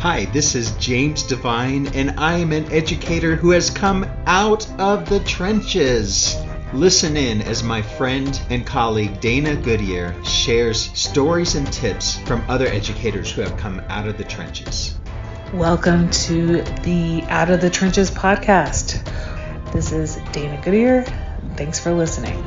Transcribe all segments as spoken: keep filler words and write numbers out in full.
Hi, this is James Devine, and I am an educator who has come out of the trenches. Listen in as my friend and colleague Dana Goodyear shares stories and tips from other educators who have come out of the trenches. Welcome to the Out of the Trenches podcast. This is Dana Goodyear. Thanks for listening.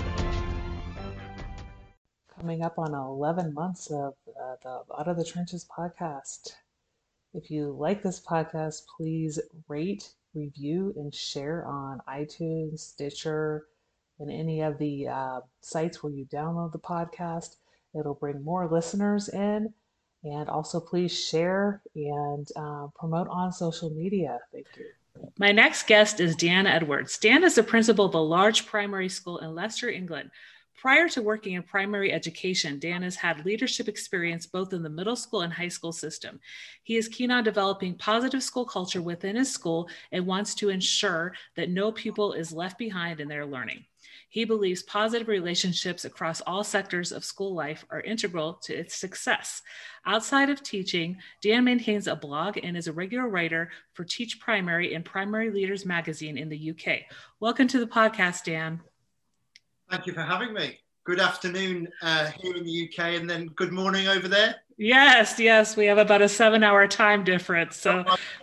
Coming up on eleven months of uh, the Out of the Trenches podcast. If you like this podcast, please rate, review, and share on iTunes, Stitcher, and any of the uh, sites where you download the podcast. It'll bring more listeners in. And also please share and uh, promote on social media. Thank you. My next guest is Dan Edwards. Dan is the principal of a large primary school in Leicester, England. Prior to working in primary education, Dan has had leadership experience both in the middle school and high school system. He is keen on developing positive school culture within his school and wants to ensure that no pupil is left behind in their learning. He believes positive relationships across all sectors of school life are integral to its success. Outside of teaching, Dan maintains a blog and is a regular writer for Teach Primary and Primary Leaders magazine in the U K. Welcome to the podcast, Dan. Thank you for having me. Good afternoon uh, here in the U K, and then good morning over there. Yes, yes, we have about a seven-hour time difference. So,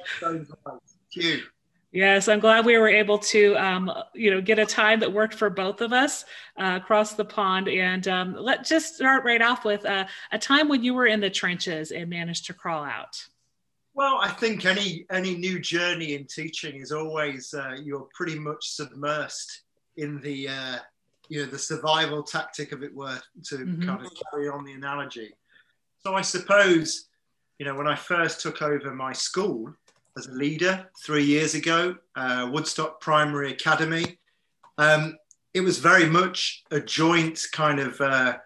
Cute. Yes, I'm glad we were able to, um, you know, get a time that worked for both of us uh, across the pond. And um, let's just start right off with uh, a time when you were in the trenches and managed to crawl out. Well, I think any any new journey in teaching is always uh, you're pretty much submersed in the uh, you know the survival tactic, of it were to mm-hmm. kind of carry on the analogy. So I suppose, you know, when I first took over my school as a leader three years ago, uh, Woodstock Primary Academy, um, it was very much a joint kind of uh,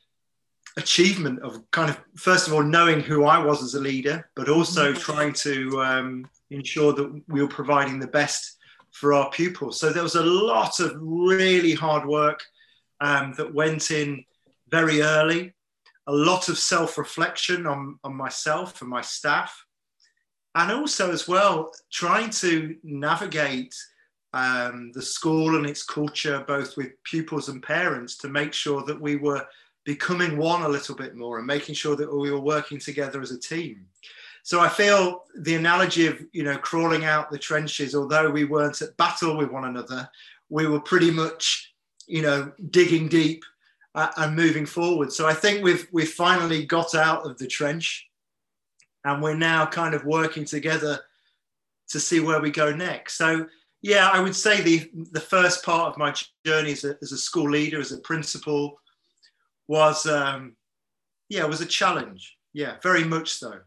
achievement of kind of, first of all, knowing who I was as a leader, but also trying to um, ensure that we were providing the best for our pupils. So there was a lot of really hard work um, that went in very early, a lot of self-reflection on, on myself and my staff. And also as well, trying to navigate um, the school and its culture, both with pupils and parents, to make sure that we were becoming one a little bit more and making sure that we were working together as a team. So I feel the analogy of, you know, crawling out the trenches, although we weren't at battle with one another, we were pretty much, you know, digging deep uh, and moving forward. So I think we've we've finally got out of the trench. And we're now kind of working together to see where we go next. So, yeah, I would say the the first part of my journey as a, as a school leader, as a principal, was, um, yeah, was a challenge. Yeah, very much so.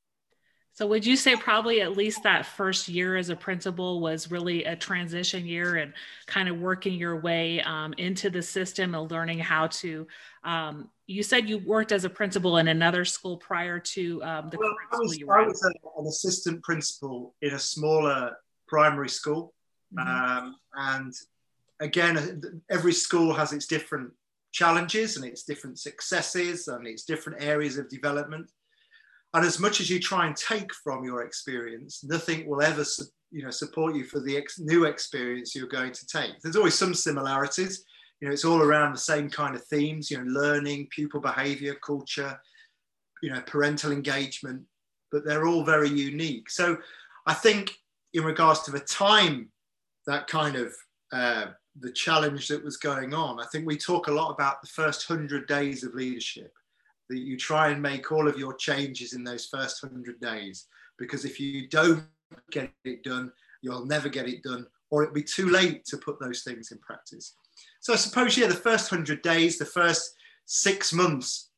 So would you say probably at least that first year as a principal was really a transition year and kind of working your way um, into the system and learning how to, um, you said you worked as a principal in another school prior to um, the well, current I was, school you were I was a, an assistant principal in a smaller primary school. Mm-hmm. Um, and again, every school has its different challenges and its different successes and its different areas of development. And as much as you try and take from your experience, nothing will ever, you know, support you for the ex- new experience you're going to take. There's always some similarities. You know, it's all around the same kind of themes, you know, learning, pupil behavior, culture, you know, parental engagement, but they're all very unique. So I think in regards to the time, that kind of uh, the challenge that was going on, I think we talk a lot about the first hundred days of leadership, that you try and make all of your changes in those first hundred days, because if you don't get it done, you'll never get it done, or it'll be too late to put those things in practice. So I suppose, yeah, the first hundred days, the first six months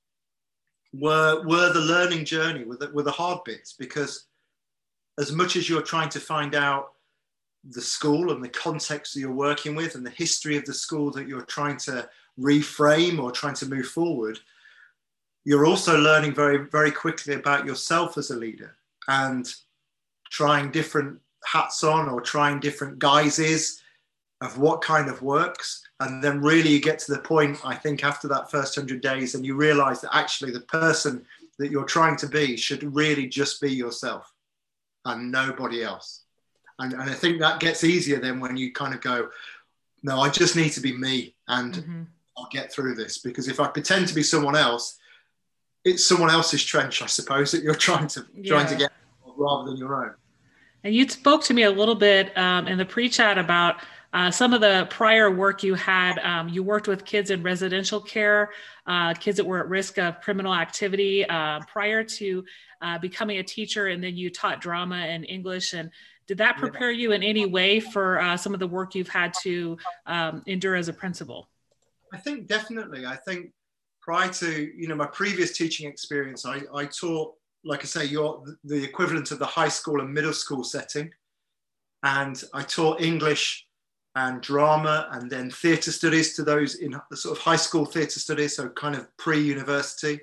were, were the learning journey, were the, were the hard bits, because as much as you're trying to find out the school and the context that you're working with and the history of the school that you're trying to reframe or trying to move forward, you're also learning very, very quickly about yourself as a leader and trying different hats on or trying different guises of what kind of works. And then really you get to the point, I think, after that first hundred days, and you realize that actually the person that you're trying to be should really just be yourself and nobody else. And, and I think that gets easier then when you kind of go, no, I just need to be me, and mm-hmm. I'll get through this. Because if I pretend to be someone else, it's someone else's trench, I suppose, that you're trying to yeah. trying to get rather than your own. And you spoke to me a little bit um, in the pre-chat about uh, some of the prior work you had. Um, you worked with kids in residential care, uh, kids that were at risk of criminal activity uh, prior to uh, becoming a teacher, and then you taught drama and English. And did that prepare you in any way for uh, some of the work you've had to um, endure as a principal? I think definitely. I think prior to, you know, my previous teaching experience, I, I taught, like I say, you're the equivalent of the high school and middle school setting. And I taught English and drama and then theatre studies to those in the sort of high school theatre studies, so kind of pre-university.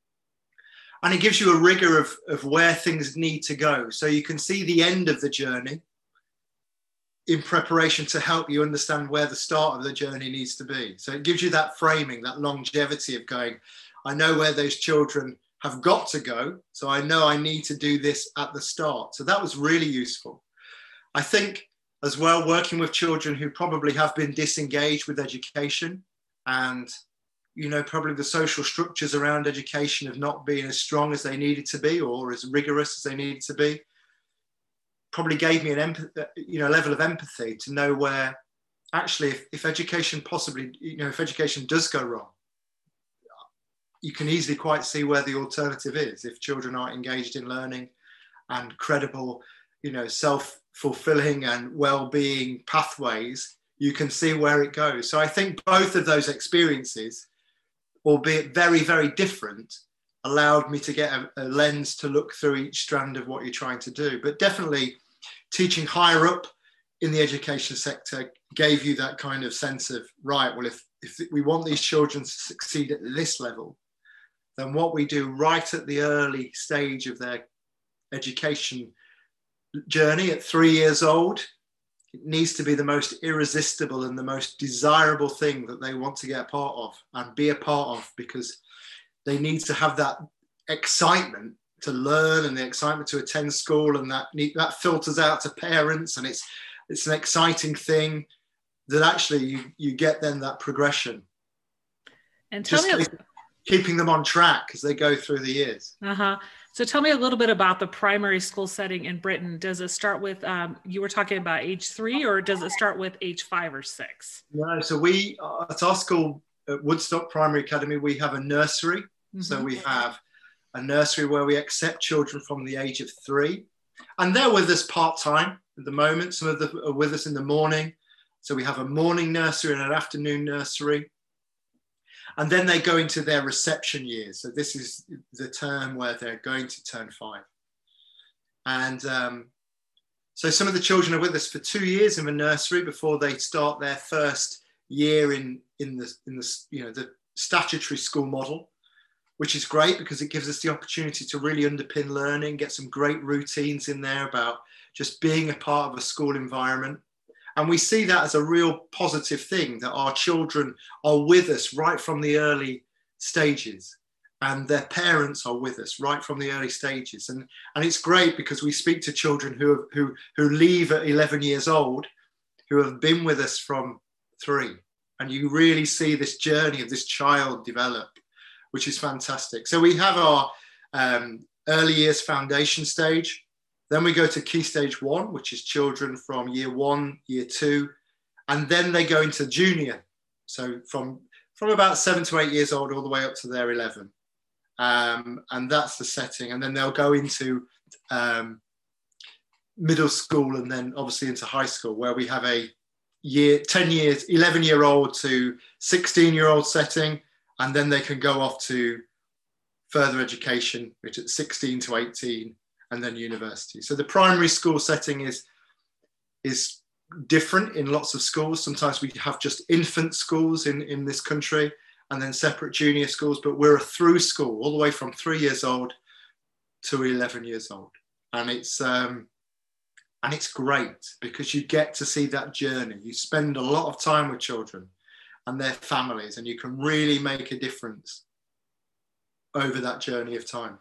And it gives you a rigor of, of where things need to go. So you can see the end of the journey in preparation to help you understand where the start of the journey needs to be. So it gives you that framing, that longevity of going, I know where those children have got to go. So I know I need to do this at the start. So that was really useful. I think as well, working with children who probably have been disengaged with education, and you know, probably the social structures around education have not been as strong as they needed to be, or as rigorous as they needed to be, probably gave me an empathy, you know, level of empathy to know where actually if, if education possibly, you know, if education does go wrong, you can easily quite see where the alternative is. If children are engaged in learning and credible, you know, self-fulfilling and well-being pathways, you can see where it goes. So I think both of those experiences, albeit very, very different, allowed me to get a, a lens to look through each strand of what you're trying to do. But definitely teaching higher up in the education sector gave you that kind of sense of, right, well, if, if we want these children to succeed at this level, then what we do right at the early stage of their education journey at three years old, it needs to be the most irresistible and the most desirable thing that they want to get a part of and be a part of, because they need to have that excitement to learn and the excitement to attend school, and that that filters out to parents, and it's it's an exciting thing that actually you, you get then that progression. And tell Just me, keeping them on track as they go through the years. Uh-huh. So tell me a little bit about the primary school setting in Britain. Does it start with, um, you were talking about age three, or does it start with age five or six? No, so we, uh, at our school, at Woodstock Primary Academy, we have a nursery. Mm-hmm. So we have a nursery where we accept children from the age of three. And they're with us part-time at the moment. Some of them are with us in the morning. So we have a morning nursery and an afternoon nursery. And then they go into their reception years. So this is the term where they're going to turn five. And um, so some of the children are with us for two years in the nursery before they start their first year in, in, the, in the, you know, the statutory school model, which is great because it gives us the opportunity to really underpin learning, get some great routines in there about just being a part of a school environment. And we see that as a real positive thing, that our children are with us right from the early stages, and their parents are with us right from the early stages. And, and it's great because we speak to children who, who, who leave at eleven years old, who have been with us from three. And you really see this journey of this child develop, which is fantastic. So we have our um, early years foundation stage. Then we go to key stage one, which is children from year one, year two, and then they go into junior. So from, from about seven to eight years old all the way up to their eleven. Um, and that's the setting. And then they'll go into um, middle school and then obviously into high school, where we have a year, ten years, eleven year old to sixteen year old setting. And then they can go off to further education, which is sixteen to eighteen. And then university. So the primary school setting is, is different in lots of schools. Sometimes we have just infant schools in, in this country, and then separate junior schools, but we're a through school all the way from three years old to eleven years old. And it's, um, and it's great because you get to see that journey. You spend a lot of time with children and their families, and you can really make a difference. over that journey of time.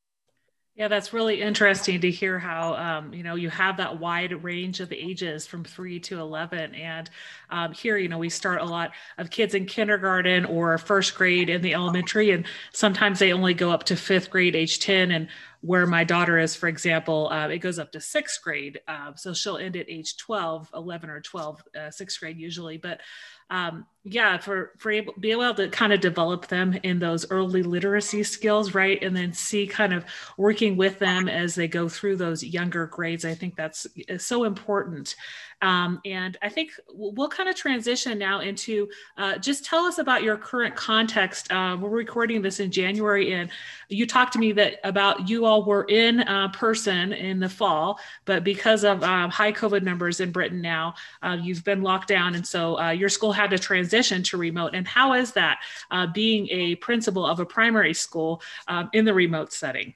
Yeah, that's really interesting to hear how, um, you know, you have that wide range of ages from three to eleven. And um, here, you know, we start a lot of kids in kindergarten or first grade in the elementary, and sometimes they only go up to fifth grade, age ten. And where my daughter is, for example, uh, it goes up to sixth grade. Uh, so she'll end at age twelve, eleven or twelve, uh, sixth grade usually. But um, yeah, for, for able, be able to kind of develop them in those early literacy skills, right? And then see kind of working with them as they go through those younger grades. I think that's so important. Um, and I think we'll kind of transition now into uh, just tell us about your current context. Uh, we're recording this in January, and you talked to me that about you all were in uh, person in the fall, but because of um, high COVID numbers in Britain now, uh, you've been locked down. And so uh, your school had to transition to remote. And how is that uh, being a principal of a primary school um, in the remote setting?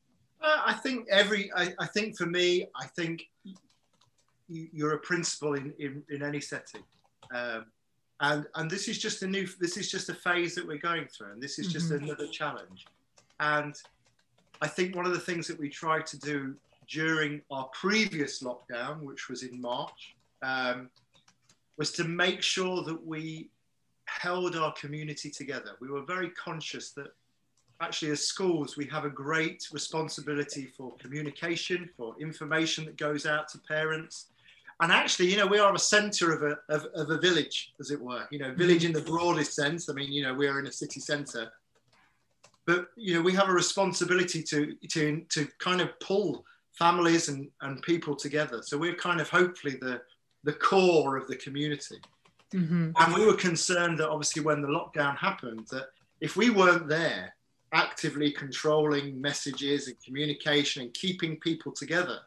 Uh, I think every, I, I think for me, I think you're a principal in, in, in any setting. Um, and, and this is just a new, this is just a phase that we're going through. And this is just mm-hmm. another challenge. And I think one of the things that we tried to do during our previous lockdown, which was in March, um, was to make sure that we held our community together. We were very conscious that actually as schools, we have a great responsibility for communication, for information that goes out to parents. And actually, you know, we are a centre of a, of, of a village, as it were, you know, village in the broadest sense. I mean, you know, we're in a city centre. But, you know, we have a responsibility to, to, to kind of pull families and, and people together. So we're kind of hopefully the, the core of the community. Mm-hmm. And we were concerned that obviously when the lockdown happened, that if we weren't there actively controlling messages and communication and keeping people together,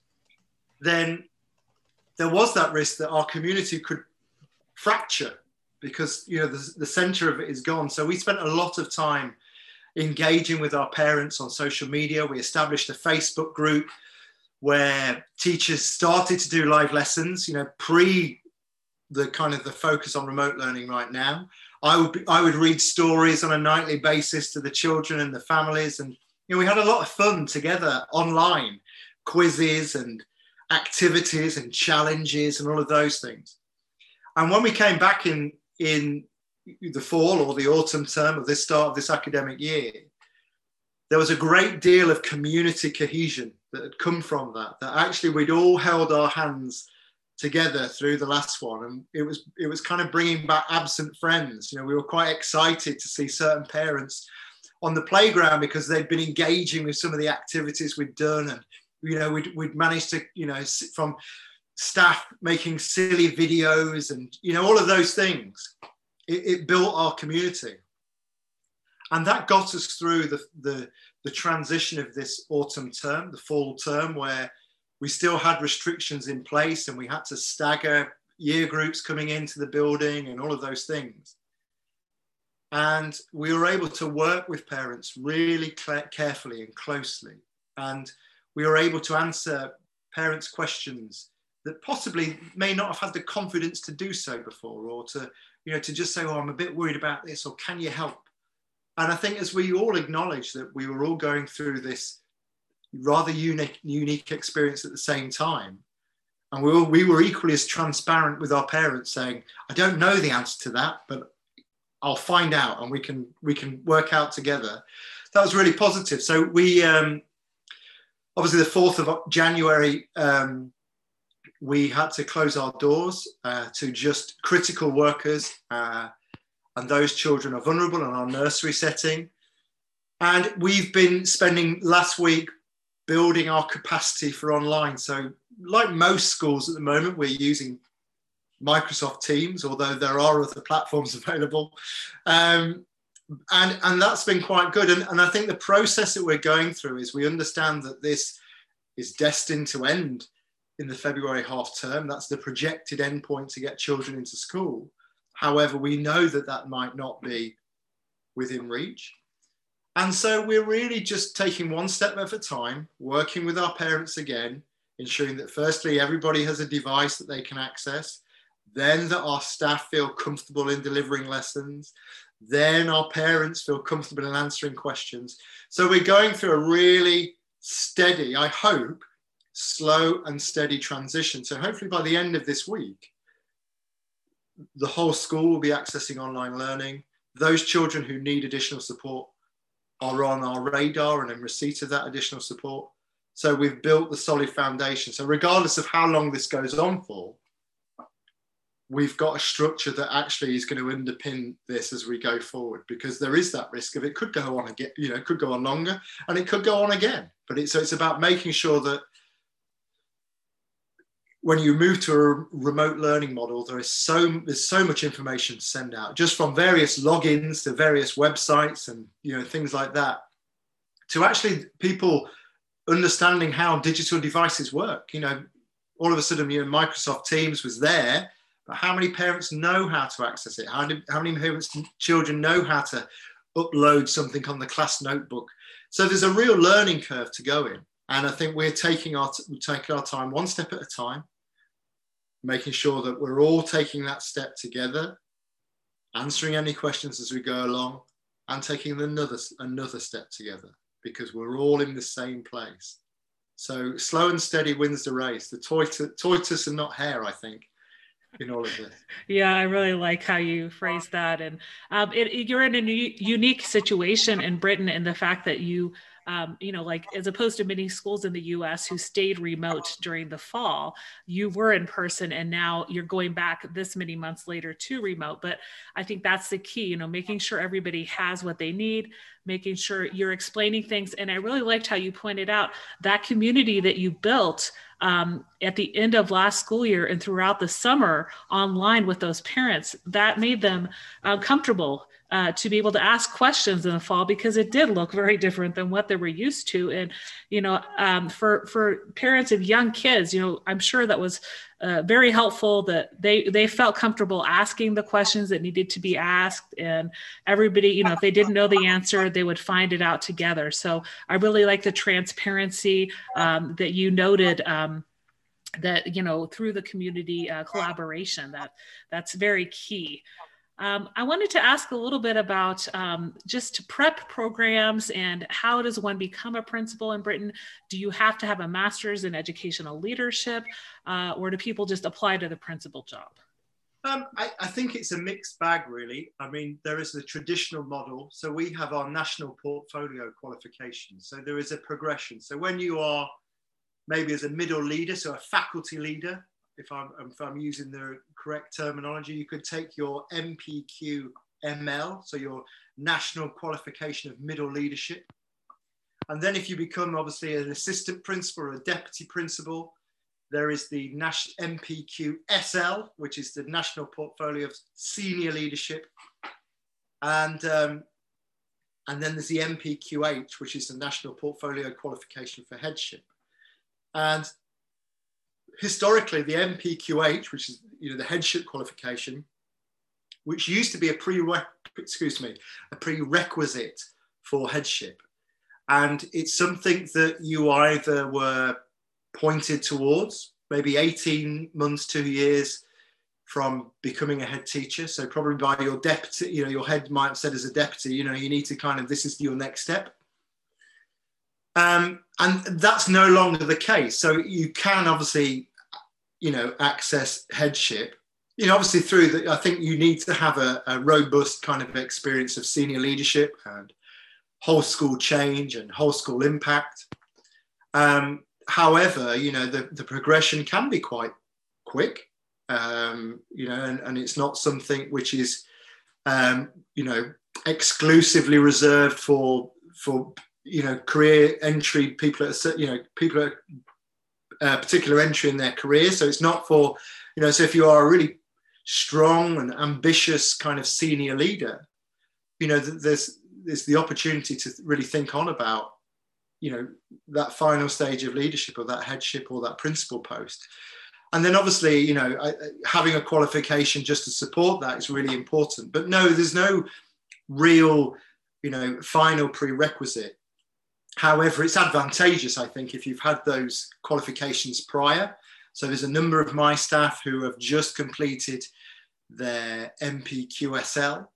then there was that risk that our community could fracture because, you know, the, the center of it is gone. So we spent a lot of time engaging with our parents on social media. We established a Facebook group where teachers started to do live lessons, you know, pre the kind of the focus on remote learning right now. I would be, I would read stories on a nightly basis to the children and the families. And, you know, we had a lot of fun together online, quizzes and activities and challenges and all of those things. And when we came back in, in the fall or the autumn term of this start of this academic year, there was a great deal of community cohesion that had come from that, that actually we'd all held our hands together through the last one. And it was, it was kind of bringing back absent friends. You know, we were quite excited to see certain parents on the playground because they'd been engaging with some of the activities we'd done. And, you know, we'd, we'd managed to, you know, from staff making silly videos and, you know, all of those things. It, it built our community. And that got us through the, the, the transition of this autumn term, the fall term, where we still had restrictions in place and we had to stagger year groups coming into the building and all of those things. And we were able to work with parents really carefully and closely. And we were able to answer parents' questions that possibly may not have had the confidence to do so before, or to, you know, to just say, oh, I'm a bit worried about this, or can you help? And I think as we all acknowledge that we were all going through this rather unique, unique experience at the same time, and we were, we were equally as transparent with our parents, saying, I don't know the answer to that, but I'll find out and we can, we can work out together. That was really positive. So we, um, obviously the fourth of January, um, we had to close our doors uh, to just critical workers, uh, and those children are vulnerable in our nursery setting. And we've been spending last week building our capacity for online. So like most schools at the moment, we're using Microsoft Teams, although there are other platforms available. Um, and, and that's been quite good. And, and I think the process that we're going through is we understand that this is destined to end in the February half term. That's the projected endpoint to get children into school. However, we know that that might not be within reach. And so we're really just taking one step at a time, working with our parents again, ensuring that firstly, everybody has a device that they can access, then that our staff feel comfortable in delivering lessons, Then our parents feel comfortable in answering questions. So we're going through a really steady, I hope, slow and steady transition. So hopefully by the end of this week, the whole school will be accessing online learning. Those children who need additional support are on our radar and in receipt of that additional support. So we've built the solid foundation. So regardless of how long this goes on for, we've got a structure that actually is going to underpin this as we go forward, because there is that risk of it could go on again, you know, it could go on longer and it could go on again. But it's, so it's about making sure that when you move to a remote learning model, there is so, there's so much information to send out, just from various logins to various websites and, you know, things like that, to actually people understanding how digital devices work. You know, all of a sudden, you know, Microsoft Teams was there, but how many parents know how to access it? How, do, how many parents, children know how to upload something on the class notebook? So there's a real learning curve to go in. And I think we're taking our, we're taking our time one step at a time, making sure that we're all taking that step together, answering any questions as we go along, and taking another, another step together, because we're all in the same place. So slow and steady wins the race. The tortoise, tortoise and not hare, I think, in all of this. Yeah, I really like how you phrase that. And um, it, you're in a new, unique situation in Britain in the fact that you, um, you know, like as opposed to many schools in the U S who stayed remote during the fall, you were in person and now you're going back this many months later to remote. But I think that's the key, you know, making sure everybody has what they need, making sure you're explaining things. And I really liked how you pointed out that community that you built Um, at the end of last school year and throughout the summer online with those parents, that made them uh, comfortable uh, to be able to ask questions in the fall, because it did look very different than what they were used to. And, you know, um, for, for parents of young kids, you know, I'm sure that was uh, very helpful that they, they felt comfortable asking the questions that needed to be asked, and everybody, you know, if they didn't know the answer, they would find it out together. So I really like the transparency um, that you noted, um, that, you know, through the community uh, collaboration, that that's very key. Um, I wanted to ask a little bit about um, just prep programs and how does one become a principal in Britain? Do you have to have a master's in educational leadership uh, or do people just apply to the principal job? Um, I, I think it's a mixed bag, really. I mean, there is the traditional model. So we have our national portfolio qualifications. So there is a progression. So when you are maybe as a middle leader, so a faculty leader, if I'm, if I'm using the correct terminology, you could take your M P Q M L, so your National Qualification of Middle Leadership. And then if you become obviously an assistant principal or a deputy principal, there is the M P Q S L, which is the National Portfolio of Senior Leadership. And, um, and then there's the M P Q H, which is the National Portfolio Qualification for Headship. And historically, the M P Q H, which is, you know, the headship qualification, which used to be a prere- excuse me, a prerequisite for headship. And it's something that you either were pointed towards, maybe eighteen months, two years from becoming a head teacher. So probably by your deputy, you know, your head might have said as a deputy, you know, you need to kind of, this is your next step. Um, and that's no longer the case. So you can obviously, you know, access headship, you know, obviously through the, I think you need to have a, a robust kind of experience of senior leadership and whole school change and whole school impact. Um, however, you know, the, the progression can be quite quick, um, you know, and, and it's not something which is, um, you know, exclusively reserved for, for, you know, career entry people at a, you know, people at a particular entry in their career. So it's not for, you know, so if you are a really strong and ambitious kind of senior leader, you know, there's, there's the opportunity to really think on about, you know, that final stage of leadership or that headship or that principal post. And then obviously, you know, having a qualification just to support that is really important. But no, there's no real, you know, final prerequisite. However, it's advantageous, I think, if you've had those qualifications prior. So there's a number of my staff who have just completed their M P Q S L.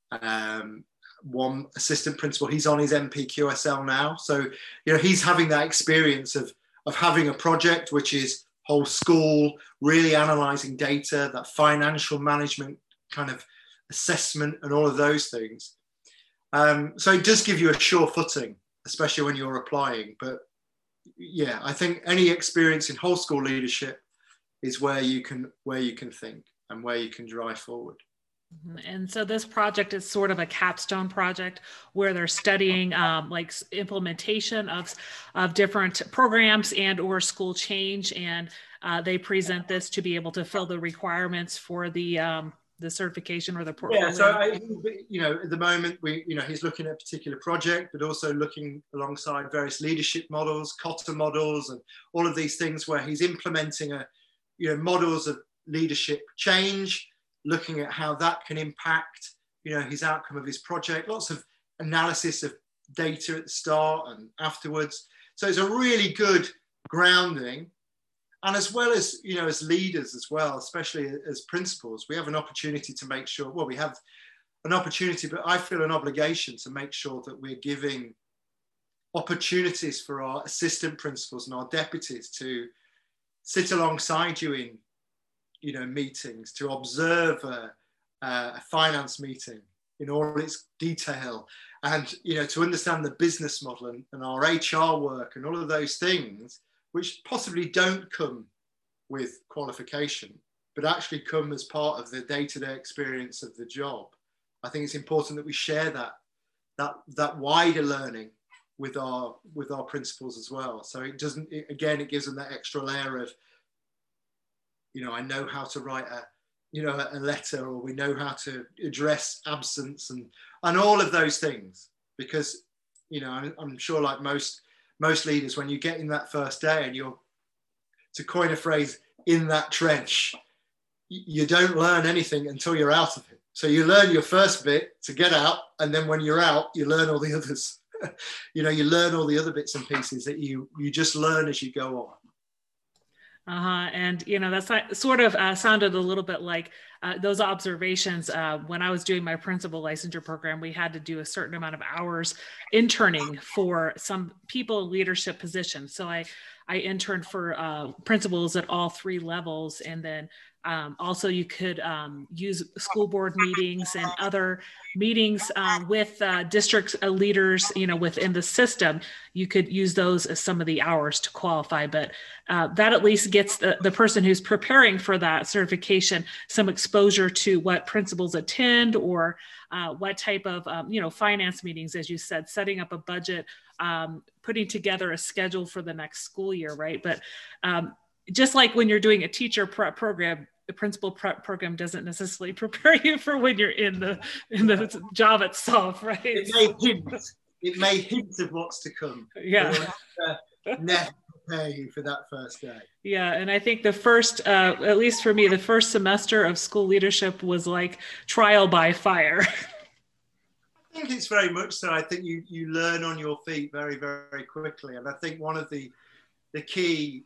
Um, one assistant principal, he's on his M P Q S L now. So, you know, he's having that experience of, of having a project which is whole school, really analysing data, that financial management kind of assessment and all of those things. Um, so it does give you a sure footing, especially when you're applying. But yeah, I think any experience in whole school leadership is where you can where you can think and where you can drive forward. And so this project is sort of a capstone project where they're studying um, like implementation of, of different programs and or school change. And uh, they present this to be able to fill the requirements for the um, the certification or the portfolio. Yeah, so I, you know, at the moment, we, you know, he's looking at a particular project, but also looking alongside various leadership models, Kotter models, and all of these things where he's implementing a, you know, models of leadership change, looking at how that can impact, you know, his outcome of his project. Lots of analysis of data at the start and afterwards. So it's a really good grounding. And as well as, you know, as leaders as well, especially as principals, we have an opportunity to make sure, well, we have an opportunity, but I feel an obligation to make sure that we're giving opportunities for our assistant principals and our deputies to sit alongside you in, you know, meetings, to observe a, a finance meeting in all its detail, and, you know, to understand the business model and, and our H R work and all of those things, which possibly don't come with qualification, but actually come as part of the day-to-day experience of the job. I think it's important that we share that, that, that wider learning with our, with our principals as well. So it doesn't, it, again, it gives them that extra layer of, you know, I know how to write a, you know, a letter, or we know how to address absence and, and all of those things. Because, you know, I'm, I'm sure like most, most leaders, when you get in that first day and you're, to coin a phrase, in that trench, you don't learn anything until you're out of it. So you learn your first bit to get out, and then when you're out, you learn all the others. You know, you learn all the other bits and pieces that you, you just learn as you go on. Uh-huh. And, you know, that's sort of uh, sounded a little bit like uh, those observations. Uh, when I was doing my principal licensure program, we had to do a certain amount of hours interning for some people leadership positions. So I, I interned for uh, principals at all three levels. And then um, also you could um, use school board meetings and other meetings uh, with uh, district leaders, you know, within the system. You could use those as some of the hours to qualify, but uh, that at least gets the, the person who's preparing for that certification some exposure to what principals attend, or uh, what type of, um, you know, finance meetings, as you said, setting up a budget, um, putting together a schedule for the next school year, right? But um, just like when you're doing a teacher prep program, the principal prep program doesn't necessarily prepare you for when you're in the in the job itself, right? It may hint, it may hint of what's to come. Yeah. Uh, never prepare you for that first day. Yeah, and I think the first, uh, at least for me, the first semester of school leadership was like trial by fire. I think it's very much so. I think you you learn on your feet very, very quickly, and I think one of the the key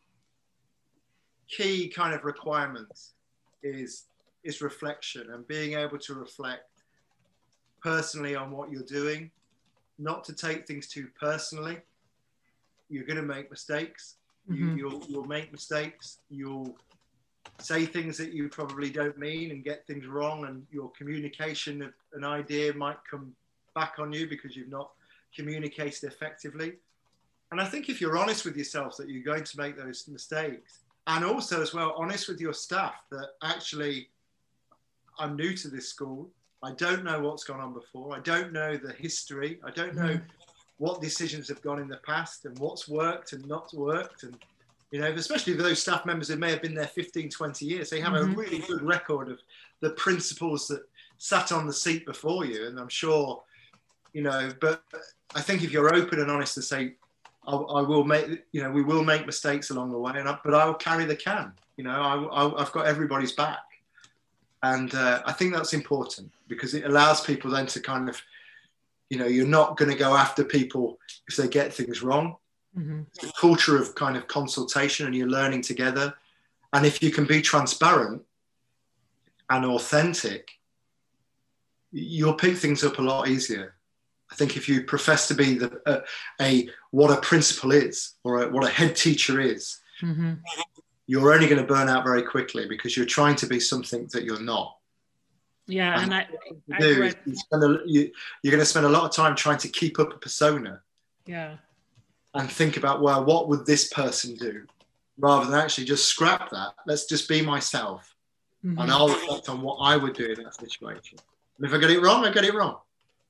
key kind of requirements is is reflection, and being able to reflect personally on what you're doing, not to take things too personally. You're going to make mistakes. Mm-hmm. You, you'll you'll make mistakes. You'll say things that you probably don't mean and get things wrong, and your communication of an idea might come back on you because you've not communicated effectively. And I think if you're honest with yourself that you're going to make those mistakes, and also as well honest with your staff that actually, I'm new to this school, I don't know what's gone on before, I don't know the history, I don't know what decisions have gone in the past and what's worked and not worked. And, you know, especially for those staff members who may have been there fifteen, twenty years, they have mm-hmm. a really good record of the principals that sat on the seat before you. And I'm sure, you know, but I think if you're open and honest to say, I, I will make, you know, we will make mistakes along the way, and I, but I will carry the can, you know, I, I, I've got everybody's back. And uh, I think that's important because it allows people then to kind of, you know, you're not going to go after people if they get things wrong. Mm-hmm. It's a culture of kind of consultation, and you're learning together. And if you can be transparent and authentic, you'll pick things up a lot easier. I think if you profess to be the, uh, a what a principal is or a, what a head teacher is, mm-hmm. you're only going to burn out very quickly because you're trying to be something that you're not. Yeah, and, and I, I do read... you spend a, you, you're going to spend a lot of time trying to keep up a persona. Yeah. And think about, well, what would this person do? Rather than actually just scrap that. Let's just be myself. Mm-hmm. And I'll reflect on what I would do in that situation. And if I get it wrong, I get it wrong.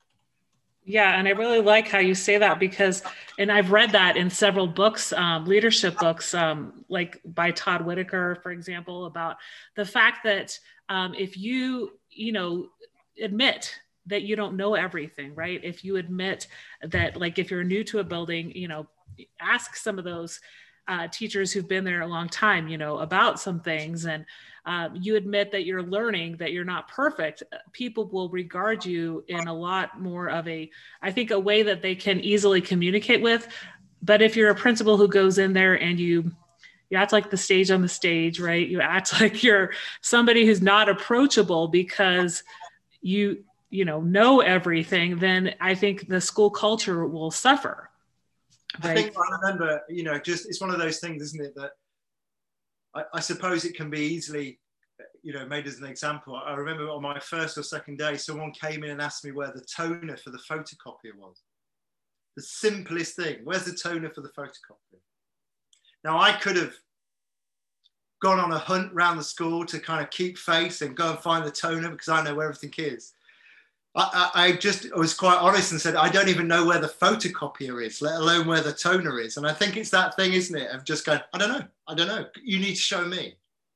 Yeah, and I really like how you say that because, and I've read that in several books, um, leadership books, um, like by Todd Whitaker, for example, about the fact that um, if you, you know, admit that you don't know everything, right? If you admit that, like, if you're new to a building, you know, ask some of those uh, teachers who've been there a long time, you know, about some things, and um, you admit that you're learning, that you're not perfect, people will regard you in a lot more of a, I think, a way that they can easily communicate with. But if you're a principal who goes in there and you, you act like the stage on the stage, right? You act like you're somebody who's not approachable because you, you know, know everything, then I think the school culture will suffer. Right? I think I remember, you know, just, it's one of those things, isn't it, that I, I suppose it can be easily, you know, made as an example. I remember on my first or second day, someone came in and asked me where the toner for the photocopier was. The simplest thing, where's the toner for the photocopier? Now, I could have gone on a hunt around the school to kind of keep face and go and find the toner because I know where everything is. I, I, I just was quite honest and said, I don't even know where the photocopier is, let alone where the toner is. And I think it's that thing, isn't it, of just going, I don't know, I don't know. You need to show me.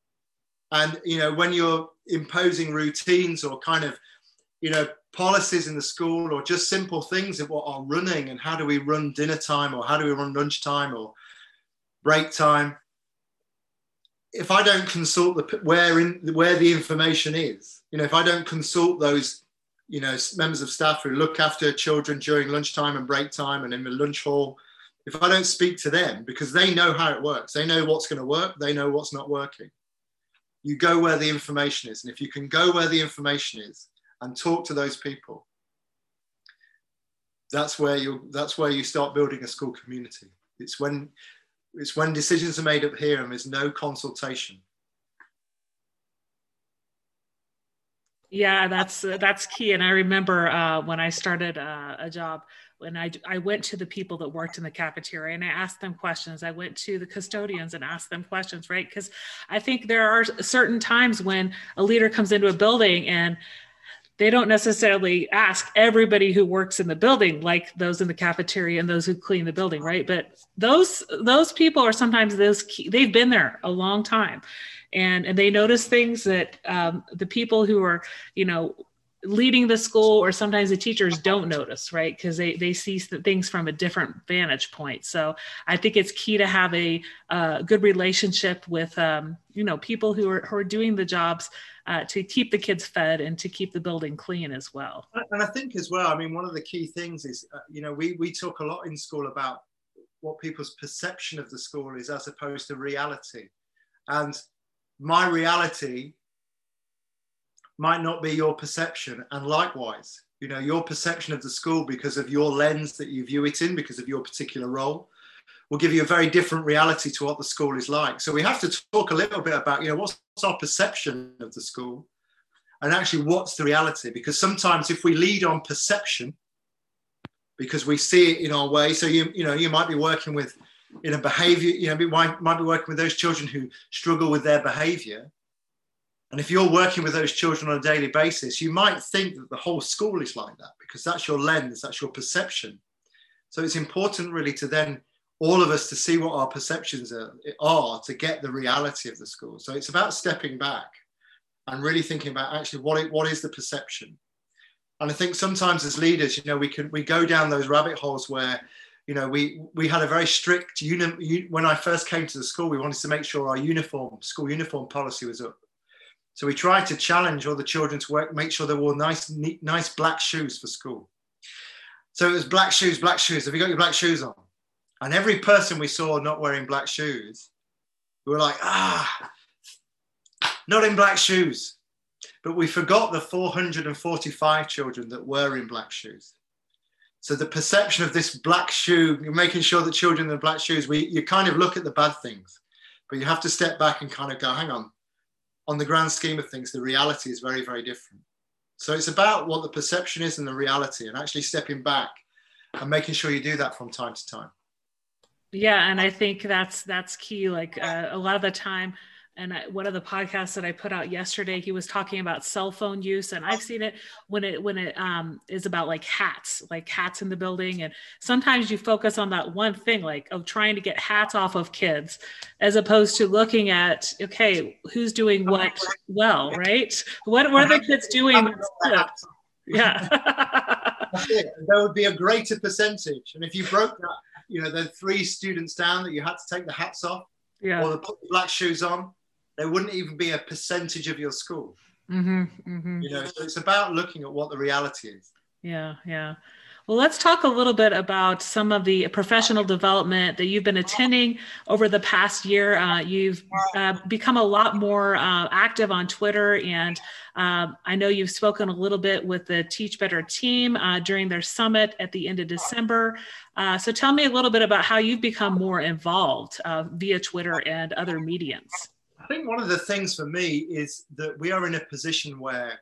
And, you know, when you're imposing routines or kind of, you know, policies in the school or just simple things of what are running and how do we run dinner time or how do we run lunchtime or break time, if I don't consult the where in where the information is, you know, if I don't consult those, you know, members of staff who look after children during lunchtime and break time and in the lunch hall, if I don't speak to them because they know how it works, they know what's going to work, they know what's not working. You go where the information is, and if you can go where the information is and talk to those people, that's where you that's where you start building a school community. It's when It's when decisions are made up here and there's no consultation. Yeah, that's uh, that's key. And I remember uh, when I started uh, a job, when I, I went to the people that worked in the cafeteria and I asked them questions. I went to the custodians and asked them questions, right? Because I think there are certain times when a leader comes into a building and they don't necessarily ask everybody who works in the building, like those in the cafeteria and those who clean the building, right? But those those people are sometimes those key, they've been there a long time, and and they notice things that um, the people who are, you know, leading the school or sometimes the teachers don't notice, right? Because they they see things from a different vantage point. So I think it's key to have a uh, good relationship with um, you know, people who are who are doing the jobs. Uh, to keep the kids fed and to keep the building clean as well. And I think as well, I mean, one of the key things is, uh, you know, we, we talk a lot in school about what people's perception of the school is as opposed to reality. And my reality might not be your perception. And likewise, you know, your perception of the school because of your lens that you view it in, because of your particular role, will give you a very different reality to what the school is like. So we have to talk a little bit about, you know, what's our perception of the school and actually what's the reality? Because sometimes if we lead on perception, because we see it in our way, so you, you know, you might be working with, in a behavior, you know, you might, might be working with those children who struggle with their behavior. And if you're working with those children on a daily basis, you might think that the whole school is like that because that's your lens, that's your perception. So it's important really to then all of us to see what our perceptions are, are to get the reality of the school. So it's about stepping back and really thinking about actually what, it, what is the perception. And I think sometimes as leaders, you know, we can we go down those rabbit holes where, you know, we we had a very strict, uni, when I first came to the school, we wanted to make sure our uniform, school uniform policy was up. So we tried to challenge all the children to work, make sure they wore nice, neat, nice black shoes for school. So it was black shoes, black shoes. Have you got your black shoes on? And every person we saw not wearing black shoes, we were like, ah, not in black shoes. but we forgot the four hundred forty-five children that were in black shoes. So the perception of this black shoe, you're making sure that children in black shoes, we, you kind of look at the bad things, but you have to step back and kind of go, hang on, on the grand scheme of things, the reality is very, very different. So it's about what the perception is and the reality, and actually stepping back and making sure you do that from time to time. Yeah. And I think that's, that's key. Like uh, a lot of the time, and I, one of the podcasts that I put out yesterday, he was talking about cell phone use, and I've seen it when it when it um, is about like hats, like hats in the building. And sometimes you focus on that one thing, like of trying to get hats off of kids, as opposed to looking at, okay, who's doing what well, right? What what are the kids doing? Yeah, there would be a greater percentage, and if you broke that, you know, the three students down that you had to take the hats off, yeah, or the put the black shoes on, there wouldn't even be a percentage of your school. Mm-hmm, mm-hmm. You know, so it's about looking at what the reality is. Yeah, yeah. Well, let's talk a little bit about some of the professional development that you've been attending over the past year. Uh, you've uh, become a lot more uh, active on Twitter, and uh, I know you've spoken a little bit with the Teach Better team uh, during their summit at the end of December. Uh, so tell me a little bit about how you've become more involved uh, via Twitter and other mediums. I think one of the things for me is that we are in a position where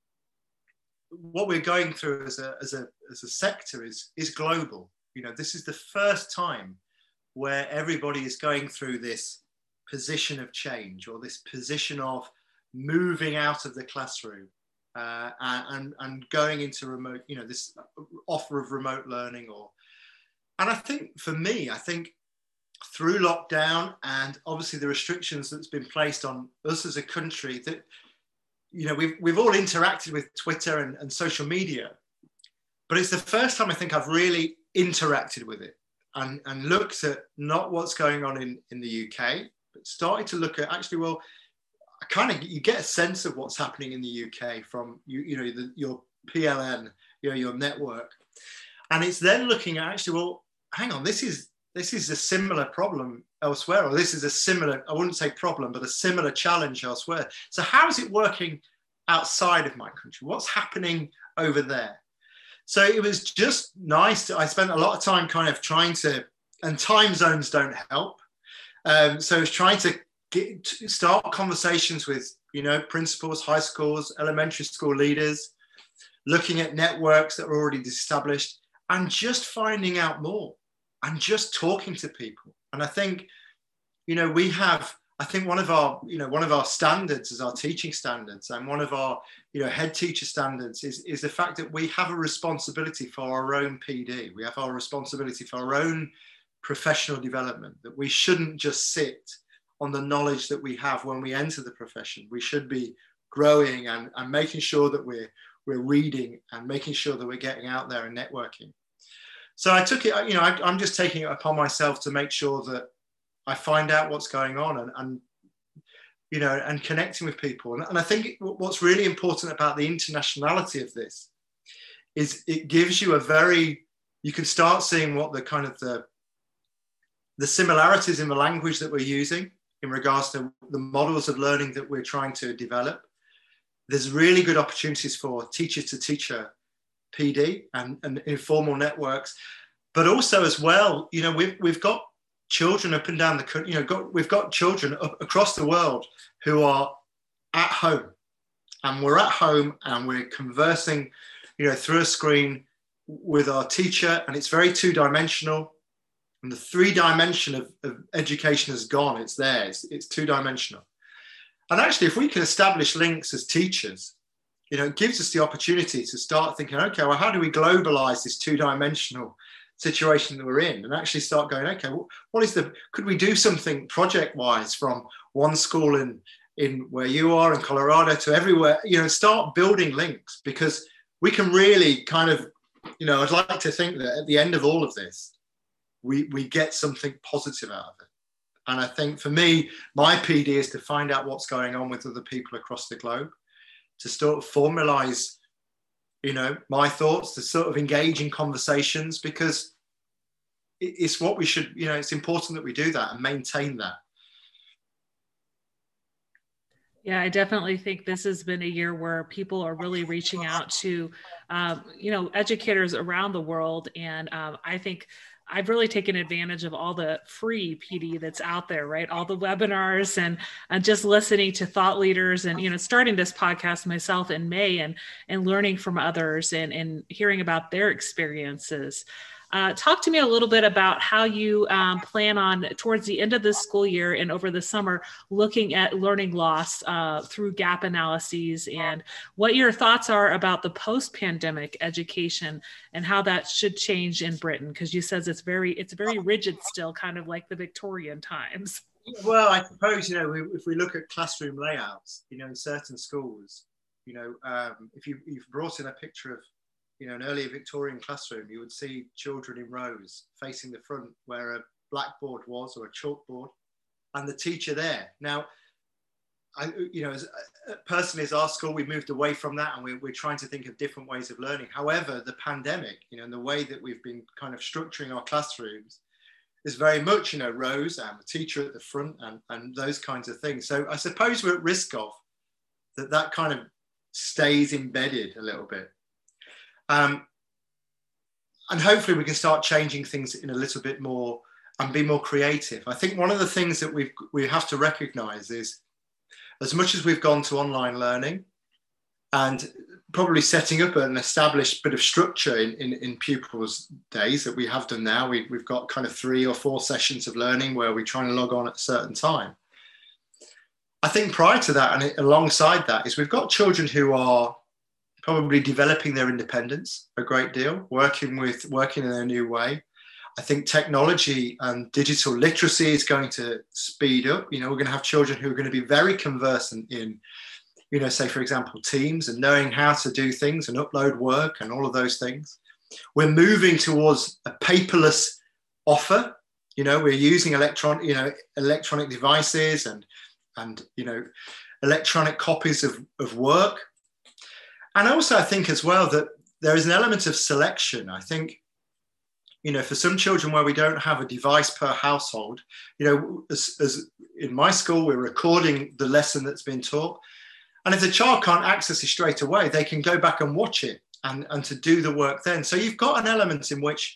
what we're going through as a, as a, as a sector is, is global. You know, this is the first time where everybody is going through this position of change, or this position of moving out of the classroom uh, and, and going into remote, you know, this offer of remote learning. Or, and I think for me, I think through lockdown and obviously the restrictions that's been placed on us as a country, that, you know, we've, we've all interacted with Twitter and, and social media, but it's the first time I think I've really interacted with it and, and looked at not what's going on in, in the U K, but started to look at actually, well, I kind of, you get a sense of what's happening in the U K from, you, you know, the, your P L N, you know, your network. And it's then looking at actually, well, hang on, this is, this is a similar problem elsewhere, or this is a similar, I wouldn't say problem, but a similar challenge elsewhere. So how is it working outside of my country? What's happening over there? So it was just nice to, I spent a lot of time kind of trying to, and time zones don't help. Um, so I was trying to get, to start conversations with, you know, principals, high schools, elementary school leaders, looking at networks that are already established, and just finding out more. And just talking to people. And I think, you know, we have, I think one of our, you know, one of our standards is our teaching standards, and one of our, you know, head teacher standards is, is the fact that we have a responsibility for our own P D. We have our responsibility for our own professional development, that we shouldn't just sit on the knowledge that we have when we enter the profession. We should be growing and, and making sure that we're, we're reading and making sure that we're getting out there and networking. So I took it, you know, I, I'm just taking it upon myself to make sure that I find out what's going on and, and you know, and connecting with people. And, and I think what's really important about the internationality of this is it gives you a very, you can start seeing what the kind of the, the similarities in the language that we're using in regards to the models of learning that we're trying to develop. There's really good opportunities for teacher to teacher P D and, and informal networks, but also as well, you know, we've, we've got children up and down the country, you know, got, we've got children up across the world who are at home, and we're at home and we're conversing, you know, through a screen with our teacher, and it's very two-dimensional, and the three dimension of, of education has gone. It's there, it's, it's two-dimensional. And actually, if we can establish links as teachers, you know, it gives us the opportunity to start thinking, okay, well, how do we globalize this two-dimensional situation that we're in, and actually start going, okay, well, what is the, could we do something project-wise from one school in, in where you are in Colorado to everywhere, you know, start building links, because we can really kind of, you know, I'd like to think that at the end of all of this, we, we get something positive out of it. And I think for me, my P D is to find out what's going on with other people across the globe, to sort of formalize, you know, my thoughts, to sort of engage in conversations, because it's what we should, you know, it's important that we do that and maintain that. Yeah, I definitely think this has been a year where people are really reaching out to, um, you know, educators around the world. And um, I think I've really taken advantage of all the free P D that's out there, right? All the webinars and, and just listening to thought leaders and, you know, starting this podcast myself in May and, and learning from others and, and hearing about their experiences. Uh, talk to me a little bit about how you um, plan on, towards the end of this school year and over the summer, looking at learning loss uh, through gap analyses, and what your thoughts are about the post-pandemic education and how that should change in Britain, because you says it's very it's very rigid still, kind of like the Victorian times. Well, I suppose, you know, if we look at classroom layouts, you know, in certain schools, you know, um, if you, you've brought in a picture of, you know, an earlier Victorian classroom, you would see children in rows facing the front where a blackboard was or a chalkboard, and the teacher there. Now, I, you know, as, personally, as our school, we moved away from that, and we're, we're trying to think of different ways of learning. However, the pandemic, you know, and the way that we've been kind of structuring our classrooms is very much, you know, rows and the teacher at the front and, and those kinds of things. So I suppose we're at risk of that, that kind of stays embedded a little bit. Um, and hopefully we can start changing things in a little bit more and be more creative. I think one of the things that we we have to recognize is, as much as we've gone to online learning and probably setting up an established bit of structure in, in, in pupils' days that we have done now, we, we've got kind of three or four sessions of learning where we're trying to log on at a certain time. I think prior to that and alongside that is we've got children who are probably developing their independence a great deal, working with working in a new way. I think technology and digital literacy is going to speed up. You know, we're going to have children who are going to be very conversant in, you know, say, for example, Teams and knowing how to do things and upload work and all of those things. We're moving towards a paperless offer. You know, we're using electron, you know, electronic devices and, and you know, electronic copies of, of work. And also, I think as well that there is an element of selection. I think, you know, for some children where we don't have a device per household, you know, as, as in my school, we're recording the lesson that's been taught. And if the child can't access it straight away, they can go back and watch it and, and to do the work then. So you've got an element in which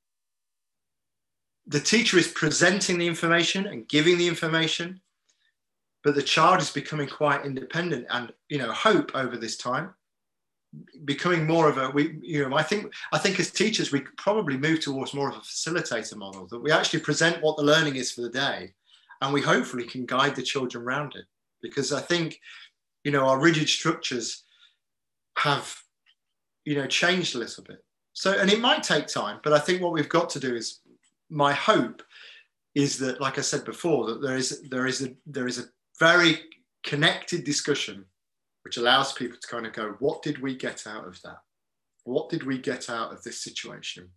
the teacher is presenting the information and giving the information, but the child is becoming quite independent and, you know, hope over this time. Becoming more of a, we, you know, I think, I think as teachers, we could probably move towards more of a facilitator model, that we actually present what the learning is for the day, and we hopefully can guide the children around it. Because I think, you know, our rigid structures have, you know, changed a little bit. So, and it might take time, but I think what we've got to do is, my hope is that, like I said before, that there is, there is a, there is a very connected discussion which allows people to kind of go, what did we get out of that? What did we get out of this situation?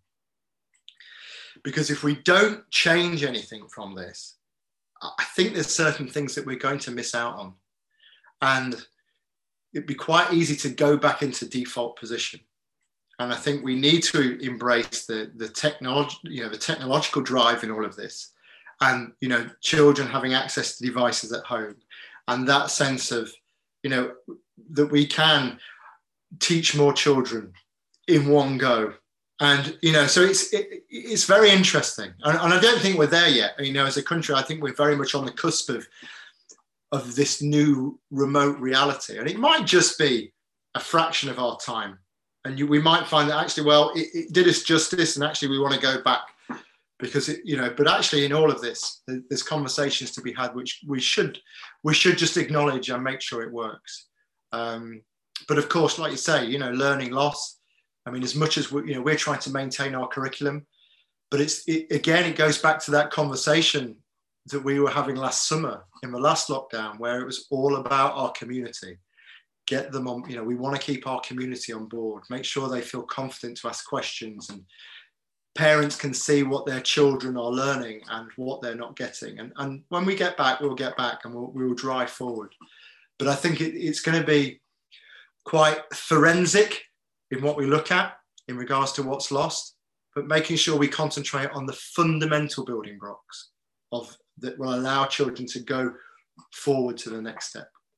Because if we don't change anything from this, I think there's certain things that we're going to miss out on. And it'd be quite easy to go back into default position. And I think we need to embrace the, the technology, you know, the technological drive in all of this. And, you know, children having access to devices at home, and that sense of, you know, that we can teach more children in one go. And, you know, so it's it, it's very interesting. And, and I don't think we're there yet. You know, as a country, I think we're very much on the cusp of, of this new remote reality. And it might just be a fraction of our time. And you, we might find that actually, well, it, it did us justice, and actually we want to go back because, it, you know, but actually in all of this, there's conversations to be had, which we should, we should just acknowledge and make sure it works. Um, but of course, like you say, you know, learning loss. I mean, as much as we, you know, we're trying to maintain our curriculum, but it's, it, again, it goes back to that conversation that we were having last summer in the last lockdown, where it was all about our community. Get them on, you know, we want to keep our community on board, make sure they feel confident to ask questions, and parents can see what their children are learning and what they're not getting. And, and when we get back, we'll get back and we'll, we'll drive forward. But I think it, it's going to be quite forensic in what we look at in regards to what's lost, but making sure we concentrate on the fundamental building blocks of that will allow children to go forward to the next step.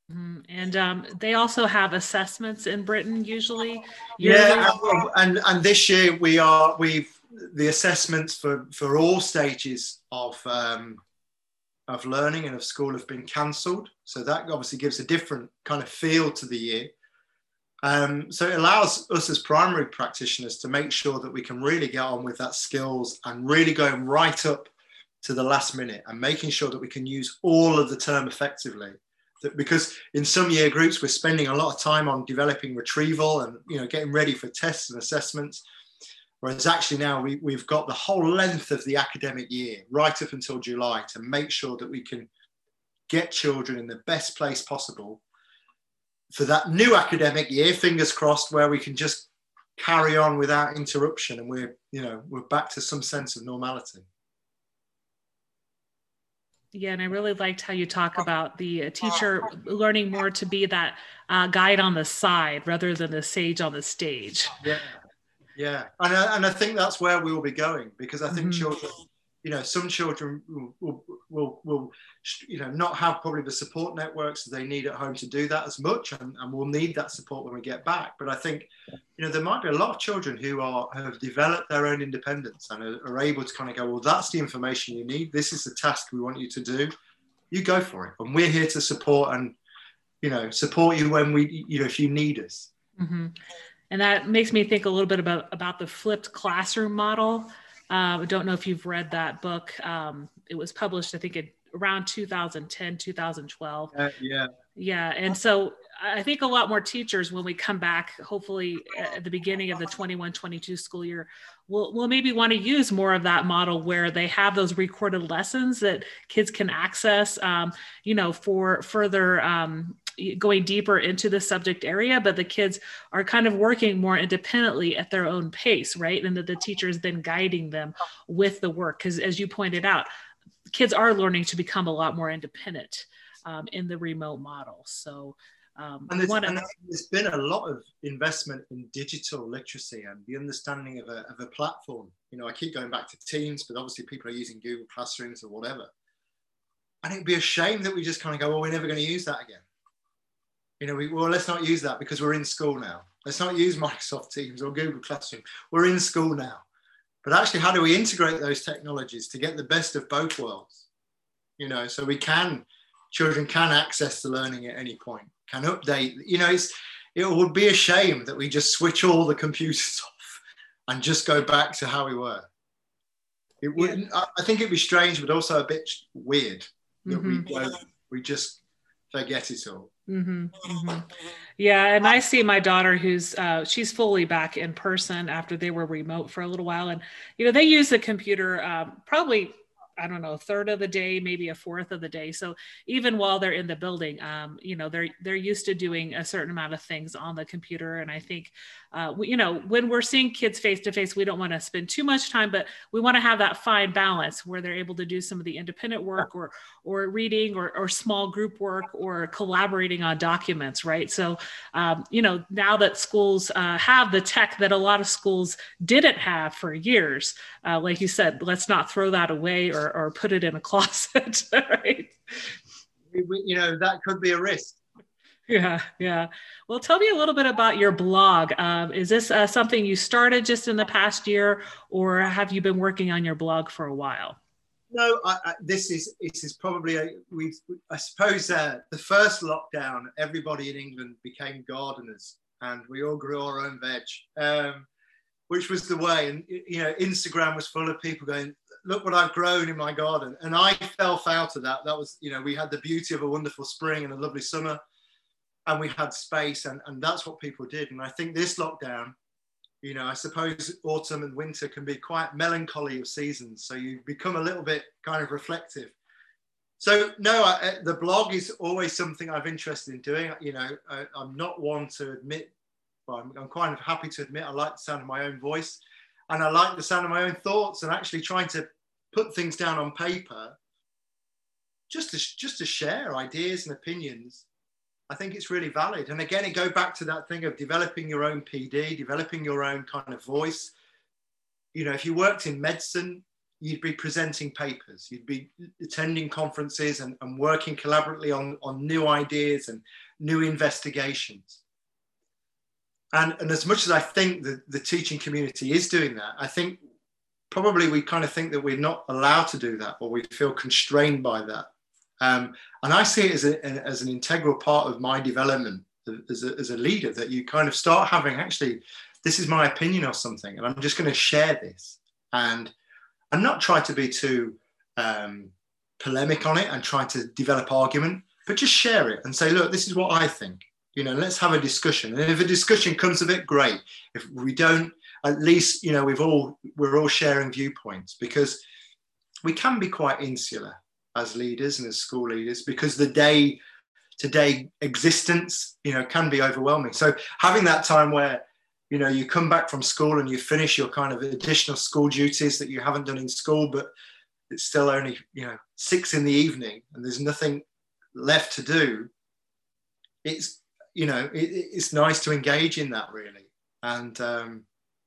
Mm-hmm. And um, they also have assessments in Britain usually. Yeah, and, and and this year we are we've the assessments for for all stages of um, of learning and of school have been cancelled. So that obviously gives a different kind of feel to the year. Um, so it allows us as primary practitioners to make sure that we can really get on with that skills and really going right up to the last minute and making sure that we can use all of the term effectively. That because in some year groups, we're spending a lot of time on developing retrieval and, you know, getting ready for tests and assessments. Whereas actually now we, we've got the whole length of the academic year right up until July to make sure that we can get children in the best place possible for that new academic year, fingers crossed, where we can just carry on without interruption and we're, you know, we're back to some sense of normality. Yeah, and I really liked how you talk about the teacher learning more to be that uh, guide on the side rather than the sage on the stage. Yeah, yeah, and I, and I think that's where we will be going, because I think mm-hmm. children, you know, some children will, will, will, will, you know, not have probably the support networks that they need at home to do that as much, and, and we'll need that support when we get back. But I think, you know, there might be a lot of children who are have developed their own independence and are, are able to kind of go, well, that's the information you need. This is the task we want you to do. You go for it, and we're here to support and, you know, support you when we, you know, if you need us. Mm-hmm. And that makes me think a little bit about about the flipped classroom model. Uh, I don't know if you've read that book. Um, it was published, I think, in around two thousand ten, two thousand twelve. Uh, yeah. Yeah. And so I think a lot more teachers, when we come back, hopefully at the beginning of the twenty-one twenty-two school year, will will maybe want to use more of that model where they have those recorded lessons that kids can access, um, you know, for further um, going deeper into the subject area, but the kids are kind of working more independently at their own pace, right? And that the teacher is then guiding them with the work. Because as you pointed out, kids are learning to become a lot more independent um, in the remote model. So um, and, there's, wanna... and there's been a lot of investment in digital literacy and the understanding of a, of a platform. You know, I keep going back to Teams, but obviously people are using Google Classrooms or whatever. And it'd be a shame that we just kind of go, well, we're never going to use that again. You know, we, well, let's not use that because we're in school now. Let's not use Microsoft Teams or Google Classroom. We're in school now. But actually, how do we integrate those technologies to get the best of both worlds? You know, so we can, children can access the learning at any point, can update. You know, it's, it would be a shame that we just switch all the computers off and just go back to how we were. It wouldn't, yeah. I think it'd be strange, but also a bit weird that mm-hmm. we don't, we just forget it all. Mm-hmm, mm-hmm. Yeah. And I see my daughter who's, uh, she's fully back in person after they were remote for a little while. And, you know, they use the computer um, probably, I don't know, a third of the day, maybe a fourth of the day. So even while they're in the building, um, you know, they're, they're used to doing a certain amount of things on the computer. And I think, uh, we, you know, when we're seeing kids face to face, we don't want to spend too much time, but we want to have that fine balance where they're able to do some of the independent work or, or reading or, or small group work or collaborating on documents. Right. So, um, you know, now that schools uh, have the tech that a lot of schools didn't have for years, uh, like you said, let's not throw that away or, or put it in a closet. Right. You know, that could be a risk. Yeah, yeah. Well, tell me a little bit about your blog. Um, is this uh, something you started just in the past year, or have you been working on your blog for a while? No, I, I, this is this is probably a, we. I suppose uh, the first lockdown, everybody in England became gardeners, and we all grew our own veg, um, which was the way. And you know, Instagram was full of people going, "Look what I've grown in my garden," and I fell foul to that. That was, you know, we had the beauty of a wonderful spring and a lovely summer. And we had space, and, and that's what people did. And I think this lockdown, you know, I suppose autumn and winter can be quite melancholy of seasons. So you become a little bit kind of reflective. So no, I, the blog is always something I've interested in doing. You know, I, I'm not one to admit, well, I'm, I'm kind of happy to admit I like the sound of my own voice, and I like the sound of my own thoughts, and actually trying to put things down on paper, just to, just to share ideas and opinions. I think it's really valid. And again, it goes back to that thing of developing your own P D, developing your own kind of voice. You know, if you worked in medicine, you'd be presenting papers, you'd be attending conferences and, and working collaboratively on, on new ideas and new investigations. And, and as much as I think that the teaching community is doing that, I think probably we kind of think that we're not allowed to do that, or we feel constrained by that. Um, and I see it as, a, as an integral part of my development as a, as a leader, that you kind of start having, actually, this is my opinion or something, and I'm just going to share this. And and not try to be too um, polemic on it and try to develop argument, but just share it and say, look, this is what I think. You know, let's have a discussion. And if a discussion comes of it, great. If we don't, at least, you know, we've all, we're all sharing viewpoints, because we can be quite insular as leaders and as school leaders, because the day to day existence, you know, can be overwhelming. So having that time where, you know, you come back from school and you finish your kind of additional school duties that you haven't done in school, but it's still only, you know, six in the evening and there's nothing left to do. It's, you know, it, it's nice to engage in that, really. And um,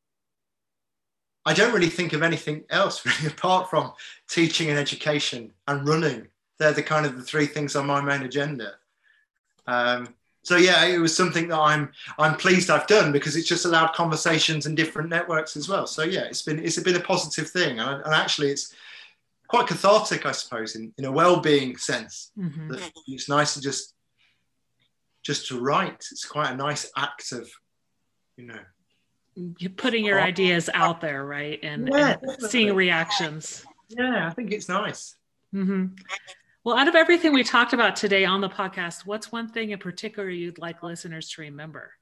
I don't really think of anything else really apart from teaching and education and running. They're the kind of the three things on my main agenda. Um, So yeah, it was something that I'm I'm pleased I've done, because it's just allowed conversations and different networks as well. So yeah, it's been it's been a positive thing, and, and actually it's quite cathartic, I suppose, in, in a well-being sense. Mm-hmm. It's nice to just just to write. It's quite a nice act of, you know, you're putting your ideas out there, right, and, yeah, and seeing reactions. Yeah, I think it's nice. Mm-hmm. Well, out of everything we talked about today on the podcast, what's one thing in particular you'd like listeners to remember?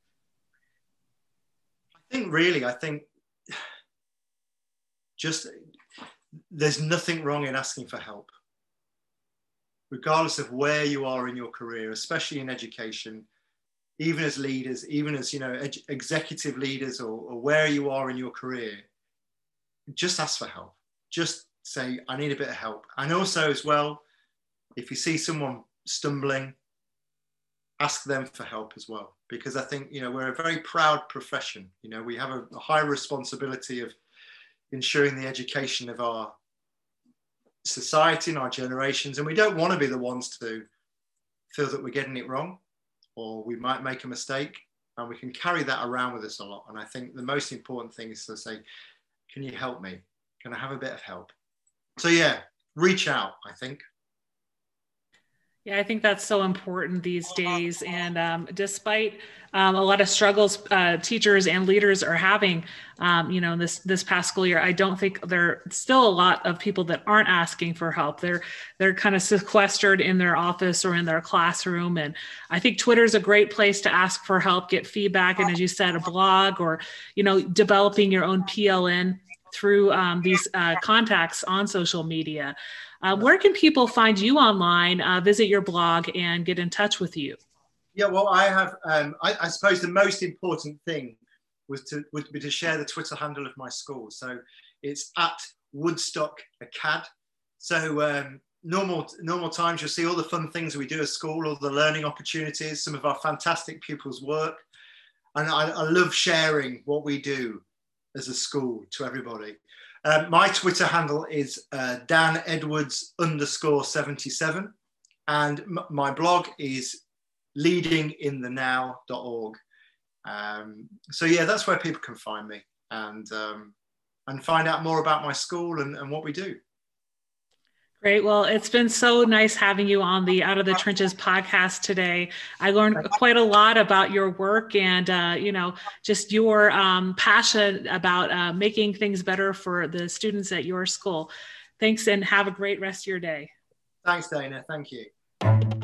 I think really, I think just there's nothing wrong in asking for help, regardless of where you are in your career, especially in education, even as leaders, even as, you know, ed- executive leaders, or, or where you are in your career. Just ask for help. Just say, I need a bit of help. And also as well, if you see someone stumbling, ask them for help as well. Because I think, you know, we're a very proud profession. You know, we have a, a high responsibility of ensuring the education of our society and our generations. And we don't want to be the ones to feel that we're getting it wrong, or we might make a mistake. And we can carry that around with us a lot. And I think the most important thing is to say, can you help me? Can I have a bit of help? So yeah, reach out, I think. Yeah, I think that's so important these days. And um, despite um, a lot of struggles uh, teachers and leaders are having, um, you know, this this past school year, I don't think there are still a lot of people that aren't asking for help. They're they're kind of sequestered in their office or in their classroom. And I think Twitter is a great place to ask for help, get feedback, and as you said, a blog, or, you know, developing your own P L N through um, these uh, contacts on social media. Uh, where can people find you online, uh, visit your blog, and get in touch with you? Yeah, well, I have, um, I, I suppose the most important thing was to, would be to share the Twitter handle of my school. So it's at Woodstock Acad. So um, normal, normal times, you'll see all the fun things we do at school, all the learning opportunities, some of our fantastic pupils' work. And I, I love sharing what we do as a school to everybody. Uh, my Twitter handle is uh, Dan Edwards underscore seventy-seven, and m- my blog is leading in the now dot org. Um, so yeah, that's where people can find me and um, and find out more about my school and, and what we do. Great. Well, it's been so nice having you on the Out of the Trenches podcast today. I learned quite a lot about your work and, uh, you know, just your um, passion about uh, making things better for the students at your school. Thanks, and have a great rest of your day. Thanks, Dana. Thank you.